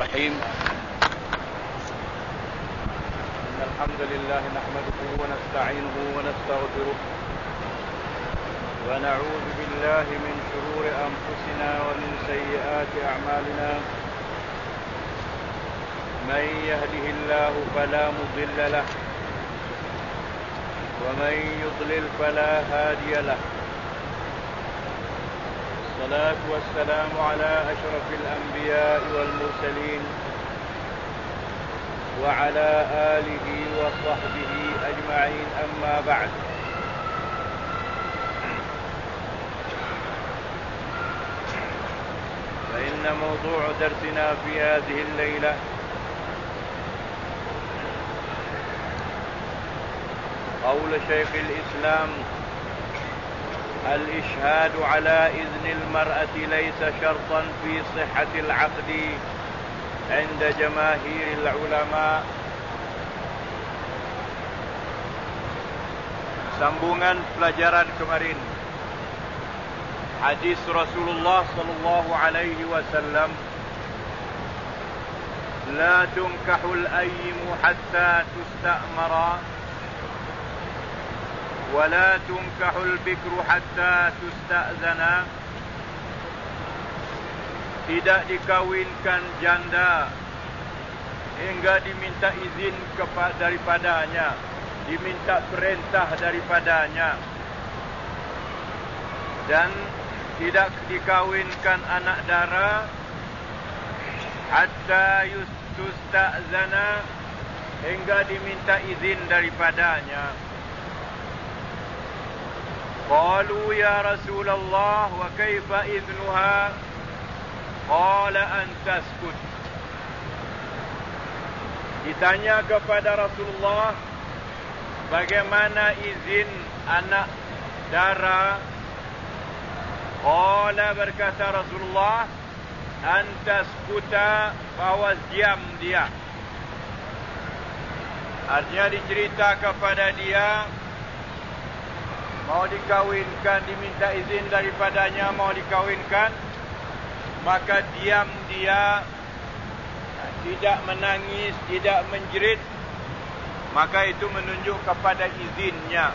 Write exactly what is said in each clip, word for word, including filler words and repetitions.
الرحيم. إن الحمد لله نحمده ونستعينه ونستغفره ونعوذ بالله من شرور أنفسنا ومن سيئات أعمالنا. من يهده الله فلا مضل له ومن يضلل فلا هادي له. الصلاة والسلام على أشرف الأنبياء والمرسلين وعلى آله وصحبه أجمعين، أما بعد. فإن موضوع درسنا في هذه الليلة قول شيخ الإسلام: الإشهاد على إذن المرأة ليس شرطا في صحة العقد عند جماهير العلماء. Sambungan pelajaran kemarin, hadis Rasulullah sallallahu alaihi wasallam, la tunkahul ayyimu hatta tusta'mara ولا تنكح البكر حتى تستأذن. Tidak dikawinkan janda hingga diminta izin kepada daripadanya, diminta perintah daripadanya, dan tidak dikawinkan anak dara hatta tusta'zana, hingga diminta izin daripadanya. قالوا يا رسول الله وكيف إذنها؟ قال أن تسكت. Ditanya kepada Rasulullah, bagaimana izin anak dara? Qala, berkata Rasulullah, an taskuta, bahwa diam dia. Artinya dicerita kepada dia, mau dikawinkan, diminta izin daripadanya, mau dikawinkan, maka diam dia, tidak menangis, tidak menjerit, maka itu menunjuk kepada izinnya.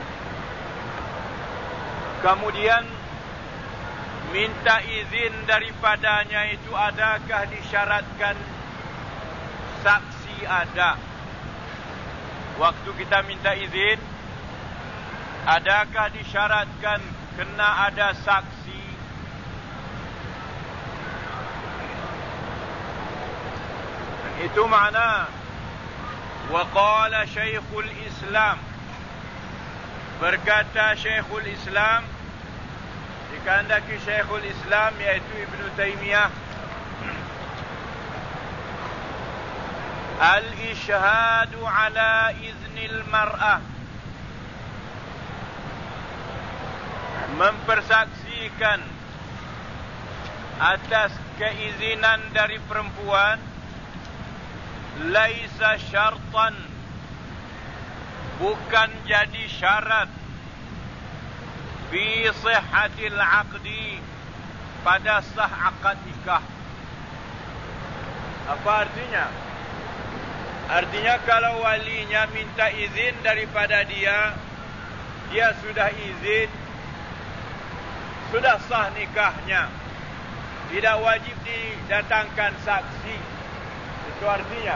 Kemudian minta izin daripadanya itu adakah disyaratkan saksi ada? Waktu kita minta izin, adakah disyaratkan kena ada saksi? Itu makna wa qala Syekhul Islam, berkata Syekhul Islam, dikehendaki Syekhul Islam iaitu Ibnu Taimiyah, al-ishhadu ala iznil mar'ah, mempersaksikan atas keizinan dari perempuan, laisa syartan, bukan jadi syarat, fi sihhatil aqdi, pada sah akad nikah. Apa artinya? Artinya kalau walinya minta izin daripada dia, dia sudah izin, sudah sah nikahnya, tidak wajib didatangkan saksi. Itu artinya.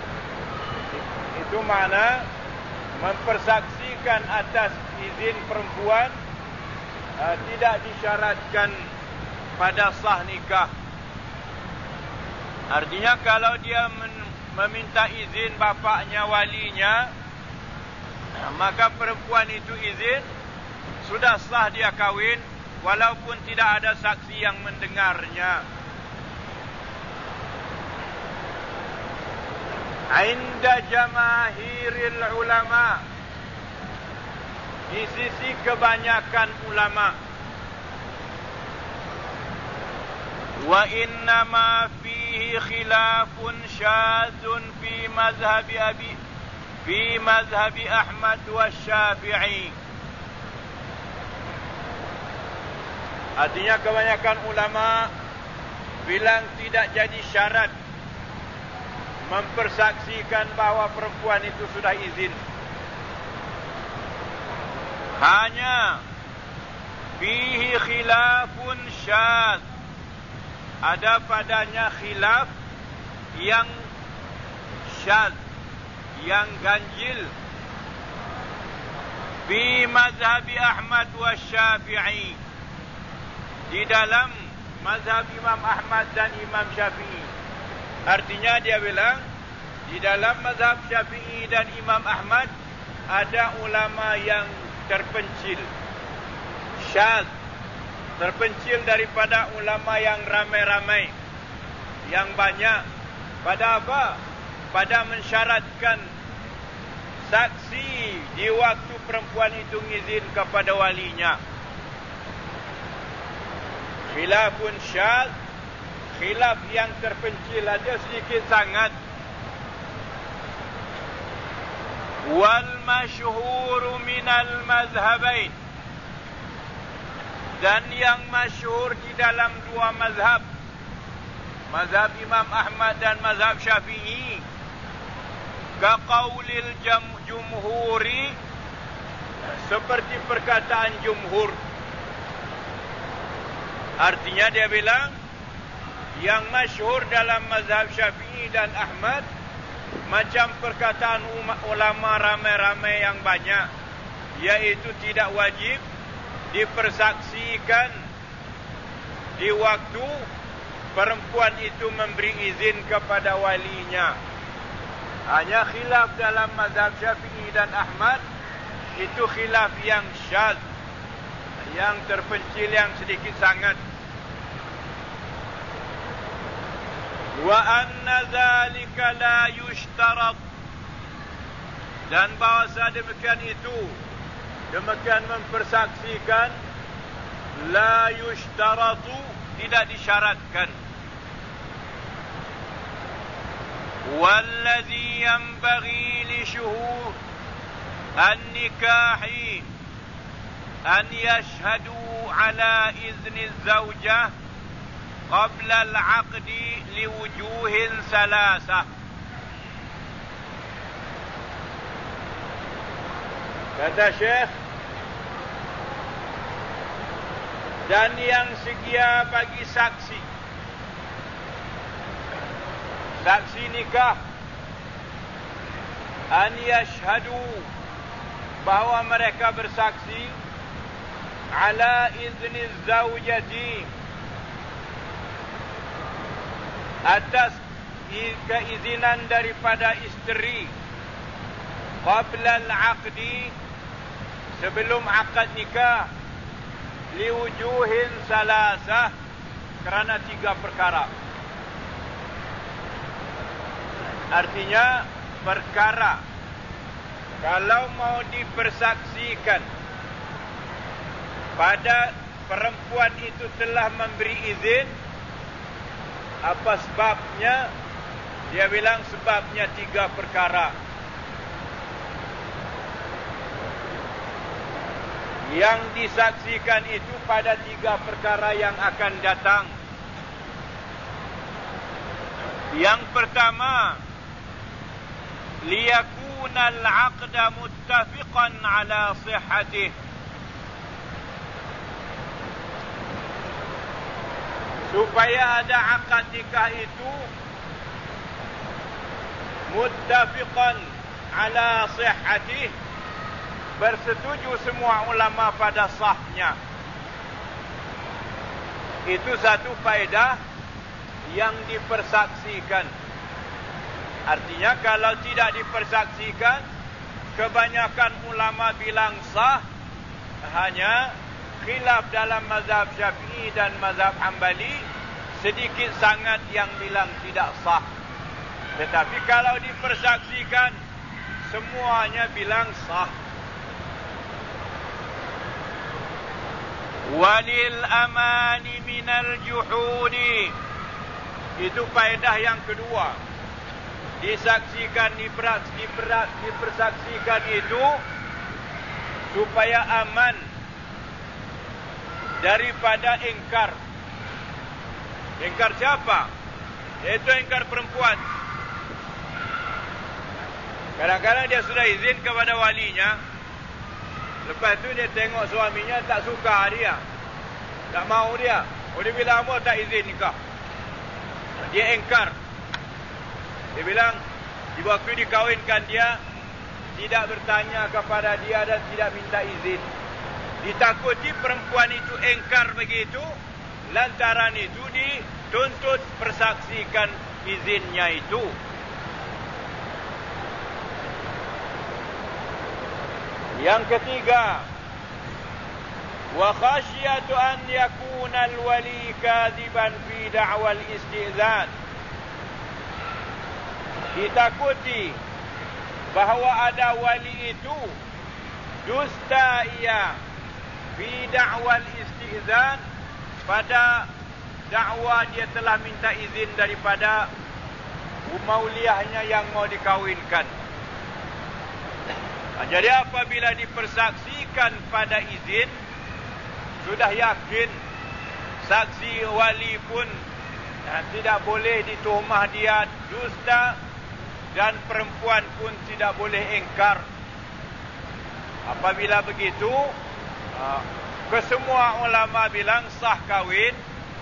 Itu makna mempersaksikan atas izin perempuan, uh, tidak disyaratkan pada sah nikah. Artinya kalau dia men- meminta izin bapaknya, walinya, maka perempuan itu izin, sudah sah dia kahwin, walaupun tidak ada saksi yang mendengarnya. Inda jamaahiril ulama, di sisi kebanyakan ulama, wa innama fihi khilafun syadzun fi mazhabi abi fi mazhabi Ahmad wa Syafi'i. Artinya kebanyakan ulama bilang tidak jadi syarat mempersaksikan bahawa perempuan itu sudah izin. Hanya fihi khilafun syadz, ada padanya khilaf yang syadz, yang ganjil, fi mazhabi Ahmad wa Syafi'i, di dalam mazhab Imam Ahmad dan Imam Syafi'i. Artinya dia bilang di dalam mazhab Syafi'i dan Imam Ahmad ada ulama yang terpencil, syadz, terpencil daripada ulama yang ramai-ramai, yang banyak. Pada apa? Pada mensyaratkan saksi di waktu perempuan itu ngizin kepada walinya. Khilafun syadz, khilaf yang terpencil, ada sedikit sangat. Wal masyhur minal mazhabain, dan yang masyhur di dalam dua mazhab, mazhab Imam Ahmad dan mazhab Syafi'i, ka qaulil jumhuri, seperti perkataan jumhur. Artinya dia bilang yang masyhur dalam mazhab Syafi'i dan Ahmad macam perkataan ulama ramai-ramai yang banyak, iaitu tidak wajib dipersaksikan di waktu perempuan itu memberi izin kepada walinya. Hanya khilaf dalam mazhab Syafi'i dan Ahmad, itu khilaf yang syadz, yang terpencil, yang sedikit sangat. Wa anna zalika la yushtarat, dan bahasa demikian itu, demikian mempersaksikan, la yushtaratu, tidak disyaratkan. Walladhi yanbaghi li syuhud an-nikahi an yashhadu ala izni az-zawjah qabla al-'aqdi liwujuhin salasah. Kata Syekh, dan yang sedia bagi saksi, saksi nikah, an yashhadu, bahawa mereka bersaksi, ala izni zawjati, atas keizinan daripada isteri, qabla al-'aqdi, sebelum akad nikah, liwujuhin salasah, kerana tiga perkara. Artinya perkara, kalau mau dipersaksikan pada perempuan itu telah memberi izin, apa sebabnya? Dia bilang sebabnya tiga perkara. Yang disaksikan itu pada tiga perkara yang akan datang. Yang pertama, liyakuna al-'aqda muttafiqan ala sihhatih, supaya ada akad nikah itu muttafiqan ala sihhatih, bersetuju semua ulama pada sahnya. Itu satu faedah yang dipersaksikan. Artinya kalau tidak dipersaksikan, kebanyakan ulama bilang sah, hanya khilaf dalam mazhab Syafi'i dan mazhab Hanbali, sedikit sangat yang bilang tidak sah. Tetapi kalau dipersaksikan, semuanya bilang sah. Walil amani minal juhudi, itu faedah yang kedua. Disaksikan, diperak, diperak, dipersaksikan itu supaya aman daripada ingkar. Ingkar siapa? Itu ingkar perempuan. Kadang-kadang dia sudah izin kepada walinya, lepas tu dia tengok suaminya tak suka dia, tak mau dia. Oh, dia bilang, "Kamu tak izin nikah." Dia engkar. Dia bilang, di waktu dikawinkan dia tidak bertanya kepada dia dan tidak minta izin. Ditakuti perempuan itu engkar begitu, lantaran itu dituntut persaksikan izinnya itu. Yang ketiga, wa khasyatu an yakuna al-wali kadiban fi da'wal istizan. Ditakuti bahawa ada wali itu dusta ia fi da'wal istizan, pada dakwa dia telah minta izin daripada mauliahnya yang mau dikawinkan. Jadi apabila dipersaksikan pada izin, sudah yakin saksi wali pun nah, tidak boleh dituhmah dia dusta, dan perempuan pun tidak boleh engkar. Apabila begitu, kesemua ulama bilang sah kawin.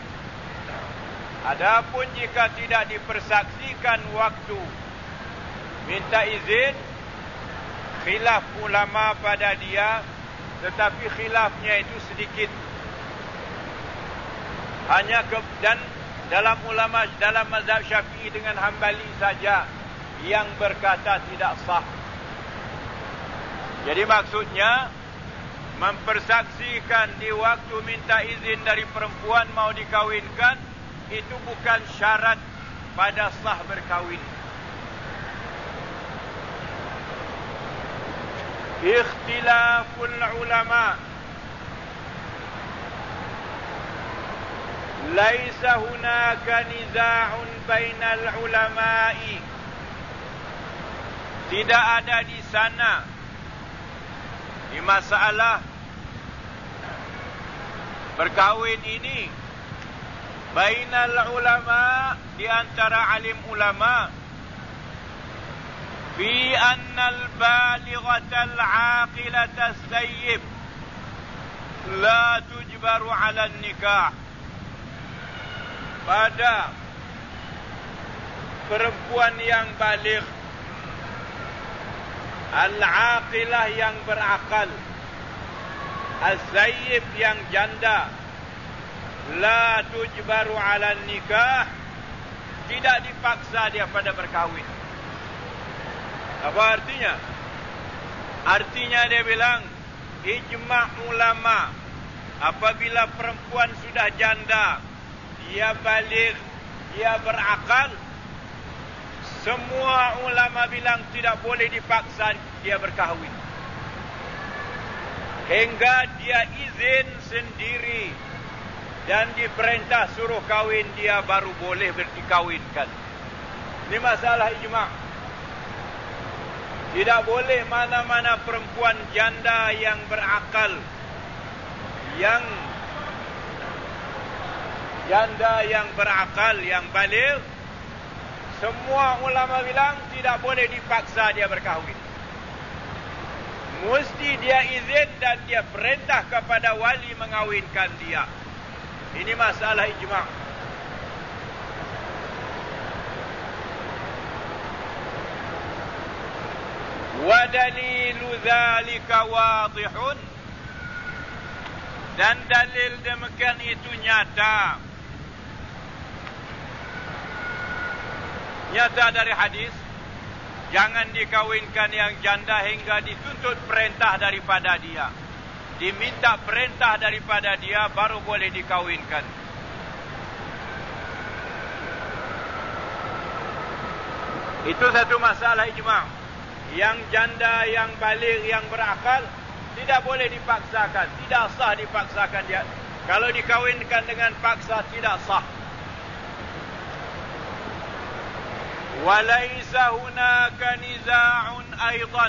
Adapun jika tidak dipersaksikan waktu minta izin, khilaf ulama pada dia, tetapi khilafnya itu sedikit. Hanya ke, dan dalam ulama, dalam mazhab Syafi'i dengan Hambali saja yang berkata tidak sah. Jadi maksudnya, mempersaksikan di waktu minta izin dari perempuan mau dikawinkan, itu bukan syarat pada sah berkawin. Ikhtilaful ulama laisa hunaka niza'un bainal ulama'i. Tidak ada di sana di masalah berkawin ini bainal ulama, di antara alim ulama, fi annal balighatal aqilatas sayyib la tujbaru ala nikah. Pada perempuan yang baligh, al-aqilah yang berakal, as-sayyib yang janda, la tujbaru ala nikah, tidak dipaksa dia pada berkahwin. Apa artinya? Artinya dia bilang, ijma' ulama, apabila perempuan sudah janda, dia baligh, dia berakal, semua ulama bilang tidak boleh dipaksa dia berkahwin. Hingga dia izin sendiri dan diperintah suruh kahwin, dia baru boleh dikawinkan. Ini masalah ijma'. Tidak boleh mana-mana perempuan janda yang berakal, yang janda yang berakal, yang baligh, semua ulama bilang tidak boleh dipaksa dia berkahwin. Mesti dia izin dan dia perintah kepada wali mengawinkan dia. Ini masalah ijma'. Wa dalilu dzalika wadihun, dan dalil demikian itu nyata. Nyata dari hadis, jangan dikawinkan yang janda hingga dituntut perintah daripada dia. Diminta perintah daripada dia baru boleh dikawinkan. Itu satu masalah ijma'. Yang janda, yang baligh, yang berakal tidak boleh dipaksakan, tidak sah dipaksakan dia. Kalau dikawinkan dengan paksa tidak sah. Walaysa hunaka niza'un aidan,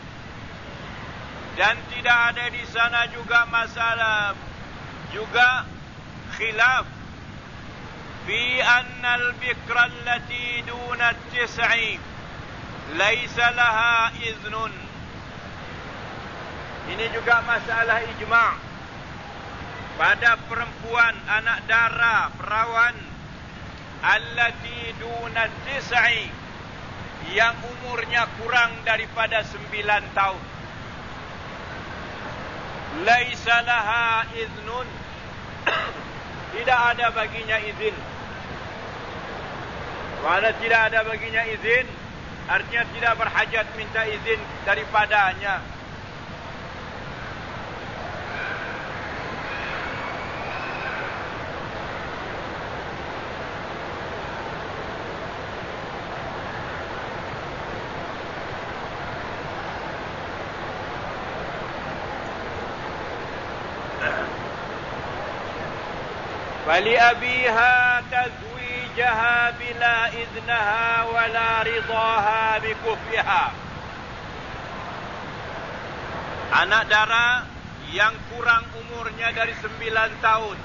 dan tidak ada di sana juga masalah, juga khilaf fi anna al-bikra allati duna at-tis'i laisa laha iznun. Ini juga masalah ijma'. Pada perempuan anak dara, perawan, allati duna tis'i, yang umurnya kurang daripada sembilan tahun, laisa laha iznun, tidak ada baginya izin. Mana tidak ada baginya izin, artinya tidak berhajat minta izin daripadanya. فلأبيها تزويجها بلا إذنها ولا رضاها بكفها. Anak dara yang kurang umurnya dari sembilan tahun,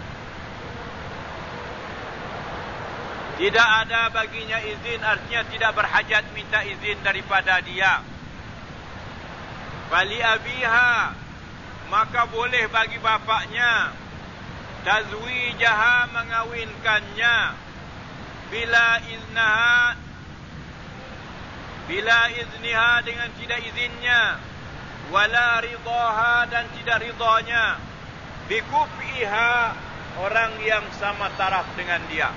tidak ada baginya izin, artinya tidak berhajat minta izin daripada dia. فلأبيها, maka boleh bagi bapaknya, tazwijaha, mengawinkannya, bila iznaha, bila izniha, dengan tidak izinnya, wala ridaha, dan tidak ridanya, bikufiha, orang yang sama taraf dengan dia.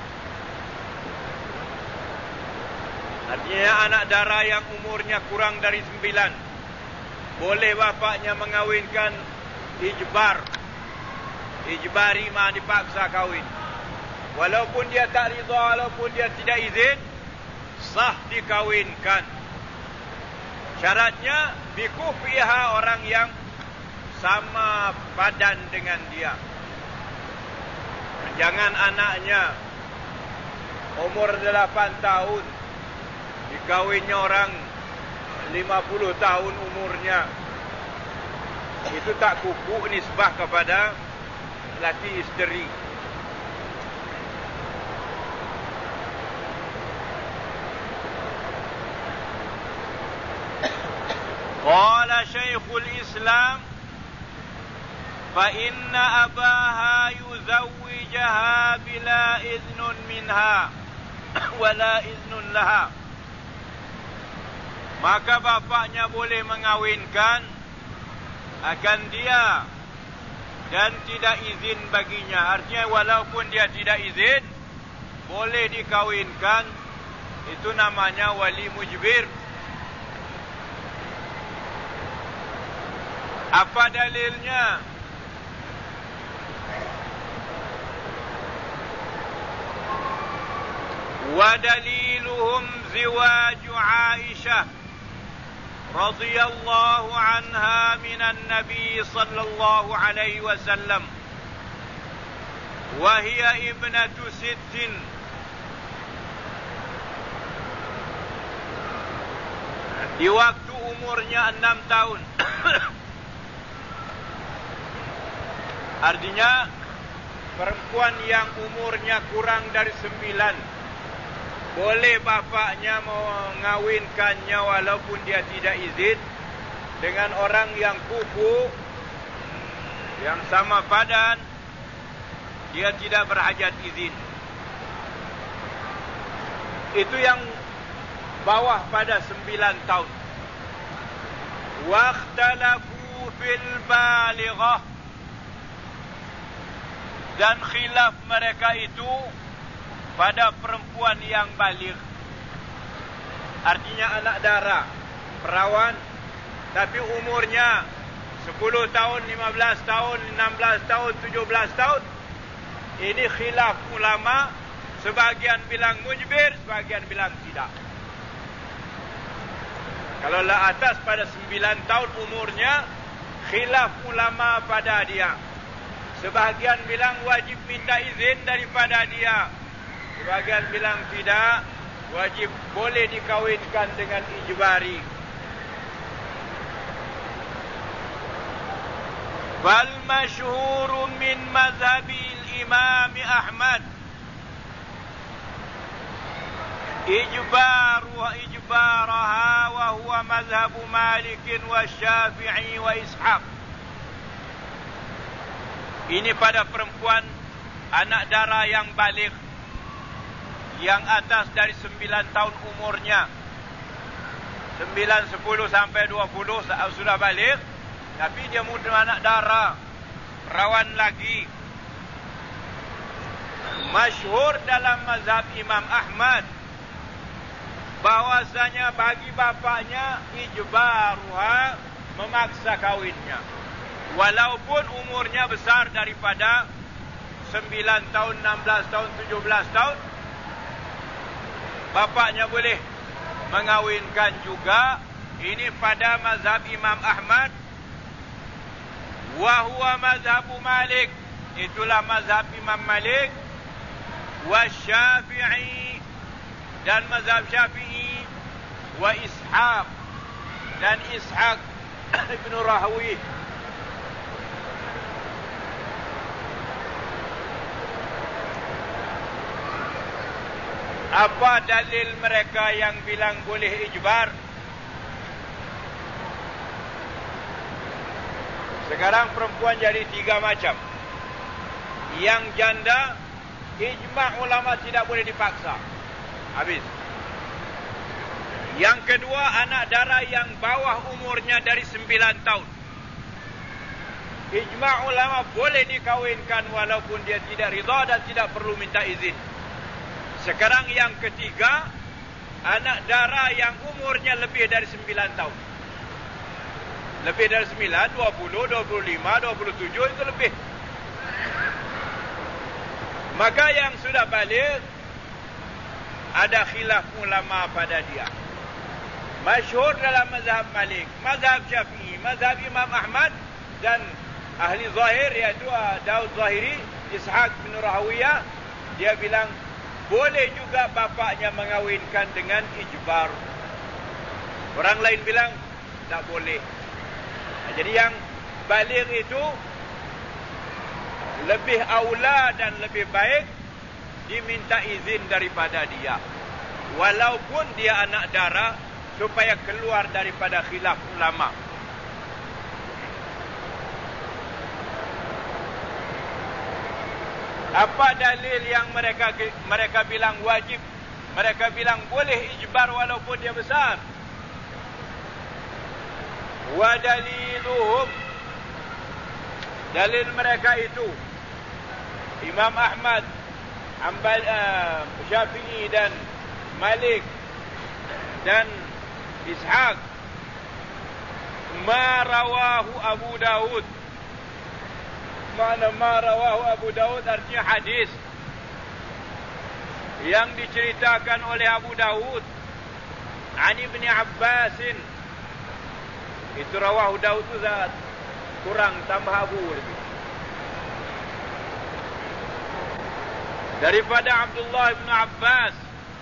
Artinya anak dara yang umurnya kurang dari sembilan, boleh bapaknya mengawinkan ijbar. Ijbari, mah dipaksa kahwin. Walaupun dia tak rida, walaupun dia tidak izin, sah dikawinkan. Syaratnya bikufiha, orang yang sama badan dengan dia. Jangan anaknya umur delapan tahun dikawinnya orang lima puluh tahun umurnya. Itu tak kuku nisbah kepada laki isteri. Qala Syekhul Islam, fa inna abaha yuzawwijaha bila iznun minha wala iznun laha. Maka bapaknya boleh mengawinkan akan dia dan tidak izin baginya. Artinya walaupun dia tidak izin, boleh dikawinkan. Itu namanya wali mujbir. Apa dalilnya? Wa daliluhum ziwaju Aisyah radhiyallahu anha minan Nabi sallallahu alaihi wasallam, wa hiya ibnatu sittin. Di waktu umurnya enam tahun. Artinya perempuan yang umurnya kurang dari sembilan, boleh bapaknya mengawinkannya walaupun dia tidak izin dengan orang yang kufu, yang sama badan, dia tidak berhajat izin. Itu yang bawah pada sembilan tahun. Waqtalafu fil balighah, dan khilaf mereka itu pada perempuan yang baligh. Artinya anak dara, perawan, tapi umurnya sepuluh tahun, lima belas tahun, enam belas tahun, tujuh belas tahun. Ini khilaf ulama, sebagian bilang mujbir, sebagian bilang tidak. Kalau lah atas pada sembilan tahun umurnya, khilaf ulama pada dia. Sebahagian bilang wajib minta izin daripada dia, sebahagian bilang tidak, wajib boleh dikawinkan dengan ijbari. Wal masyhur min mazhabil Imam Ahmad ijbaru إجبارها وهو مذهب مالك والشافعي وإسحاق. Ini pada perempuan anak dara yang baligh, yang atas dari sembilan tahun umurnya, sembilan, sepuluh sampai dua puluh sudah baligh, tapi dia muda anak dara, rawan lagi. Masyhur dalam mazhab Imam Ahmad bahwasanya bagi bapaknya ijbaruha, memaksa kawinnya, walaupun umurnya besar daripada sembilan tahun, enam belas tahun, tujuh belas tahun, bapaknya boleh mengawinkan juga. Ini pada mazhab Imam Ahmad. Wa huwa mazhabu Malik, itulah mazhab Imam Malik. Wa Syafi'i, dan mazhab Syafi'i. Wa Ishaq, dan Ishaq Ibn Rahwi. Apa dalil mereka yang bilang boleh ijbar? Sekarang perempuan jadi tiga macam. Yang janda, ijma' ulama tidak boleh dipaksa. Habis. Yang kedua, anak dara yang bawah umurnya dari sembilan tahun. Ijma' ulama boleh dikawinkan walaupun dia tidak ridha dan tidak perlu minta izin. Sekarang yang ketiga, anak dara yang umurnya lebih dari sembilan tahun. Lebih dari sembilan, dua puluh, dua puluh lima, dua puluh tujuh, itu lebih. Maka yang sudah balik, ada khilaf ulama pada dia. Masyhur dalam mazhab Malik, mazhab Syafi'i, mazhab Imam Ahmad, dan ahli zahir, iaitu Daud Zahiri, Ishaq bin Rahawiyah, dia bilang, boleh juga bapaknya mengawinkan dengan ijbar. Orang lain bilang tak boleh. Nah, jadi yang baligh itu lebih aula dan lebih baik diminta izin daripada dia, walaupun dia anak dara, supaya keluar daripada khilaf ulama. Apa dalil yang mereka mereka bilang wajib? Mereka bilang boleh ijbar walaupun dia besar. Wa daliluhum, dalil mereka itu Imam Ahmad, Ambal, uh, Syafi'i dan Malik dan Ishaq, ma rawahu Abu Daud. Mana ma rawahu Abu Daud artinya hadis yang diceritakan oleh Abu Daud an Ibn Abbas. Itu rawahu Daud tu zat kurang, tambah Abu lebih. Daripada Abdullah bin Abbas,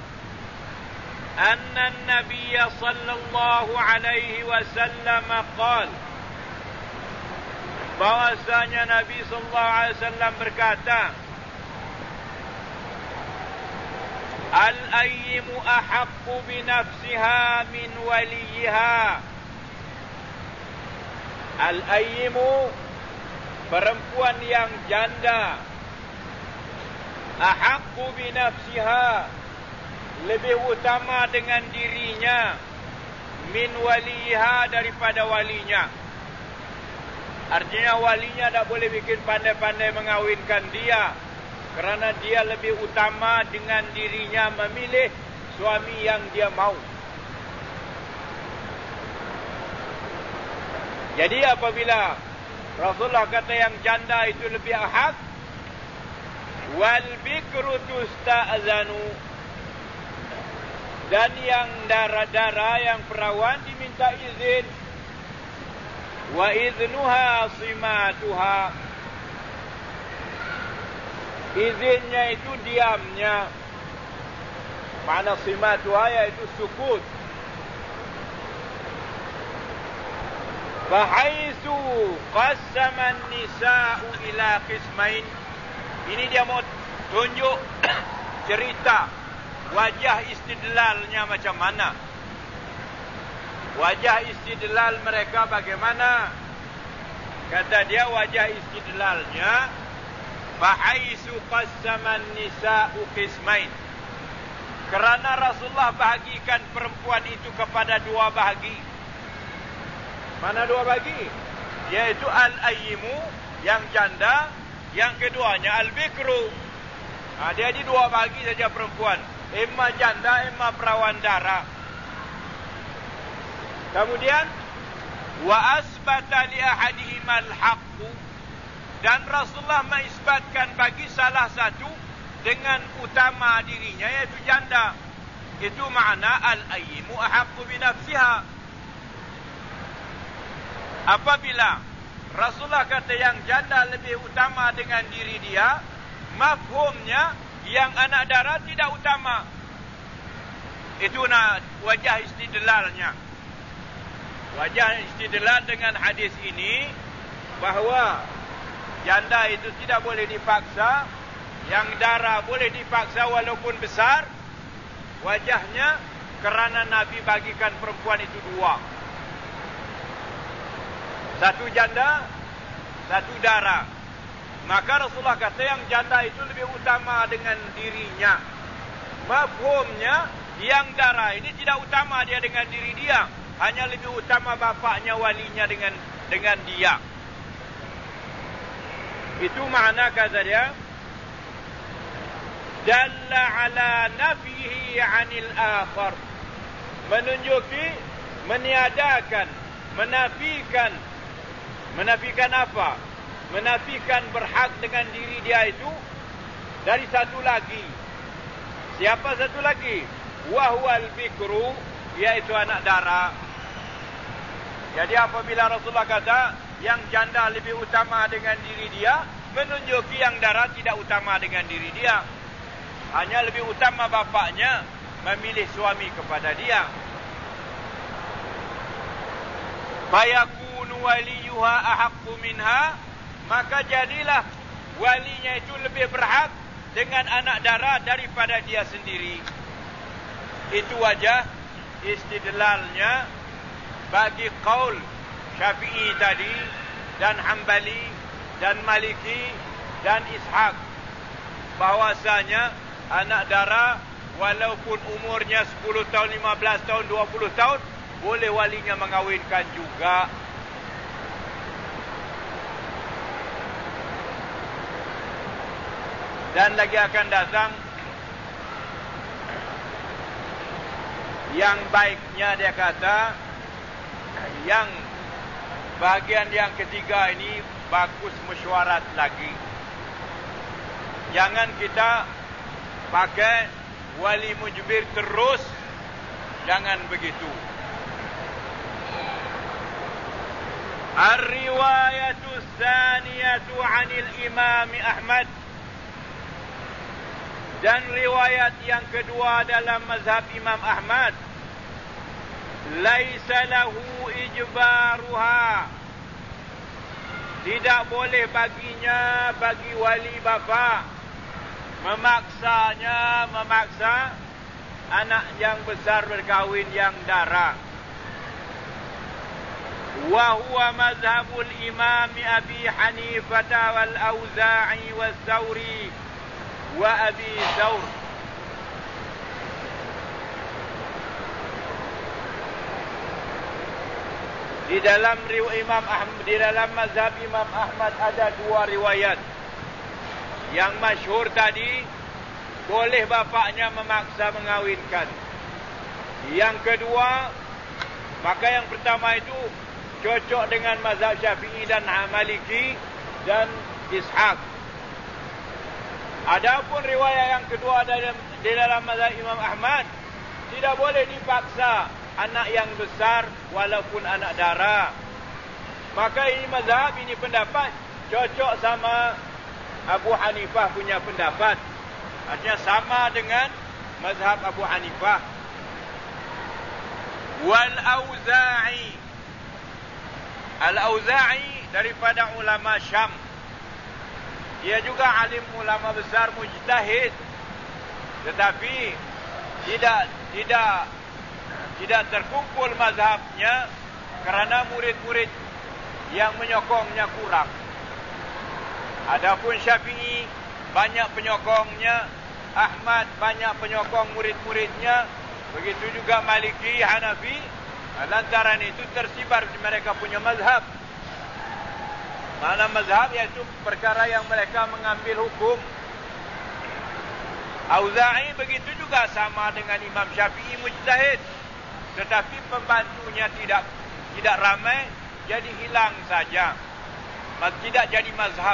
anna an-nabiy sallallahu alaihi wasallam qala, bahwasanya Nabi sallallahu alaihi wasallam berkata, al-ayyimu ahaqqu bi nafsiha min waliha. Al-ayyimu, perempuan yang janda, ahaqqu bi nafsiha, lebih utama dengan dirinya, min waliha, daripada walinya. Artinya walinya tak boleh bikin pandai-pandai mengawinkan dia, kerana dia lebih utama dengan dirinya memilih suami yang dia mau. Jadi apabila Rasulullah kata yang janda itu lebih ahad, wal bikru tusta'zanu, dan yang dara-dara, yang perawan diminta izin, wa iznuha simatuha, izinnya itu diamnya. Makna simatuha iaitu sukut. Fahaisu qassama an-nisa'u ila qismain. Ini dia mau tunjuk cerita wajah istidlalnya macam mana. wajah istidlal mereka bagaimana? Kata dia wajah istidlalnya, bahaisu qassaman nisa'u qismain. Kerana Rasulullah bahagikan perempuan itu kepada dua bahagi. Mana dua bahagi? Yaitu al-ayyimu, yang janda, yang keduanya al-bikru. Ha, dia di dua bahagi saja perempuan. Emma janda, emma perawan darah. Kemudian wa asbata li ahadihimal haqqu, dan Rasulullah mengisbatkan bagi salah satu dengan utama dirinya, yaitu janda. Itu makna al-ayyimu ahaqqu bi nafsiha. Apabila Rasulullah kata yang janda lebih utama dengan diri dia, mafhumnya yang anak darah tidak utama. Itu nak wajah istidlalnya. Wajah istidlal dengan hadis ini, bahawa janda itu tidak boleh dipaksa, yang darah boleh dipaksa walaupun besar. Wajahnya kerana Nabi bagikan perempuan itu dua. Satu janda, satu darah. Maka Rasulullah kata yang janda itu lebih utama dengan dirinya. Mafhumnya yang darah ini tidak utama dia dengan diri dia, hanya lebih utama bapaknya, walinya dengan dengan dia. Itu makna kata dia, dalla ala nafihi anil akhar, menunjuki, meniadakan, menafikan. Menafikan apa? Menafikan berhak dengan diri dia itu dari satu lagi. Siapa satu lagi? Wahwal bikru, yaitu anak darah. Jadi apabila Rasulullah kata yang janda lebih utama dengan diri dia, menunjuki yang darah tidak utama dengan diri dia. Hanya lebih utama bapaknya memilih suami kepada dia. Fayakunu waliyuha ahaqqu minha, maka jadilah walinya itu lebih berhak dengan anak darah daripada dia sendiri. Itu wajah istidlalnya bagi qaul Syafi'i tadi, dan Hambali, dan Maliki, dan Ishaq, bahwasanya anak darah walaupun umurnya sepuluh tahun, lima belas tahun, dua puluh tahun, boleh walinya mengawinkan juga. Dan lagi akan datang yang baiknya, dia kata yang bahagian yang ketiga ini bagus mesyuarat lagi. Jangan kita pakai wali mujbir terus, jangan begitu. Ar-riwayatu tsaniyatu 'anil Imam Ahmad, dan riwayat yang kedua dalam mazhab Imam Ahmad, laisa lahu ijbaruha, tidak boleh baginya, bagi wali bapa, memaksanya, memaksa anak yang besar berkahwin yang darah. Wa huwa mazhabul Imam Abi Hanifah wal Auza'i wal Thawri wa Abi Thawr. Di dalam riwayat Imam Ahmad, di dalam mazhab Imam Ahmad ada dua riwayat. Yang masyhur tadi, boleh bapaknya memaksa mengawinkan. Yang kedua, maka yang pertama itu cocok dengan mazhab Syafi'i dan Maliki dan Ishaq. Adapun riwayat yang kedua dalam di dalam mazhab Imam Ahmad, tidak boleh dipaksa anak yang besar walaupun anak darah. Maka ini mazhab, ini pendapat cocok sama Abu Hanifah punya pendapat. Artinya sama dengan mazhab Abu Hanifah. Wal Auza'i, Al-Auza'i daripada ulama Syam. Dia juga alim ulama besar, mujtahid, tetapi tidak tidak tidak terkumpul mazhabnya kerana murid-murid yang menyokongnya kurang. Adapun Syafi'i banyak penyokongnya, Ahmad banyak penyokong murid-muridnya, begitu juga Maliki, Hanafi. Lantaran itu tersibar di mereka punya mazhab. Mana mazhab iaitu perkara yang mereka mengambil hukum. Auza'i begitu juga sama dengan Imam Syafi'i mujtahid, tetapi pembantunya tidak tidak ramai, jadi hilang saja, tidak jadi mazhab.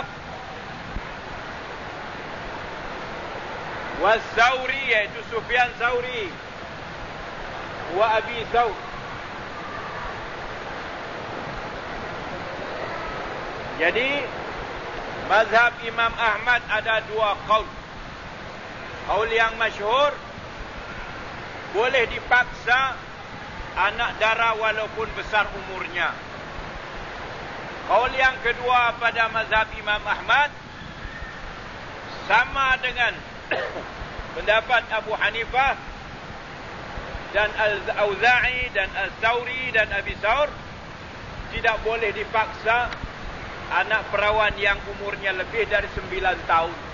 Was-Sauri iaitu Sufyan Sauri wa Abi Thawr. Jadi mazhab Imam Ahmad ada dua qaul. Qaul yang masyhur, boleh dipaksa anak dara walaupun besar umurnya. Qaul yang kedua pada mazhab Imam Ahmad sama dengan pendapat Abu Hanifah dan Al-Auza'i dan Al-Thawri dan Abi Thawr, tidak boleh dipaksa anak perawan yang umurnya lebih dari sembilan tahun.